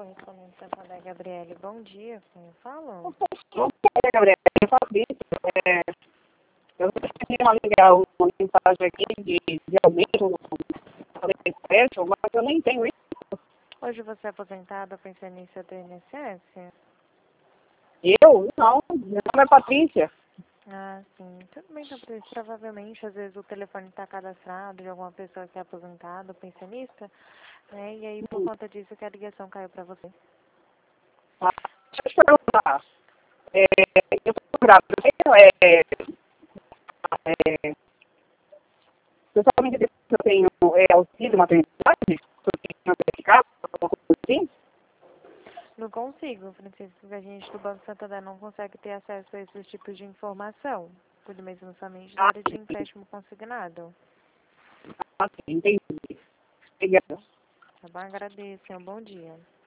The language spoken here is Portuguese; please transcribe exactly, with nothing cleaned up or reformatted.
correspondente Santander, Gabriele, bom dia, quem eu falo? Bom dia, Gabriela. Eu Fabrício. É, eu recebi uma, legal, uma mensagem aqui de, de aumento no empréstimo, mas eu nem tenho isso. Hoje você é aposentada, pensionista do I N S S? Eu? Não. Meu nome é Patrícia. Ah, sim. Tudo bem, então, Patrícia. Provavelmente, às vezes, o telefone está cadastrado de alguma pessoa que é aposentada, pensionista, né? E aí, por conta disso, que a ligação caiu para você. Ah, deixa eu te perguntar. É, eu estou grávida. É, é, você sabe me dizer se eu tenho é, auxílio maternidade? Se eu tenho certificado, alguma coisa assim? Não consigo, Francisco, porque a gente do Banco Santander não consegue ter acesso a esses tipos de informação. Tudo mesmo somente na Ah, área de empréstimo consignado. sim, entendi. Obrigada. Tá bom? Agradeço. Um bom dia.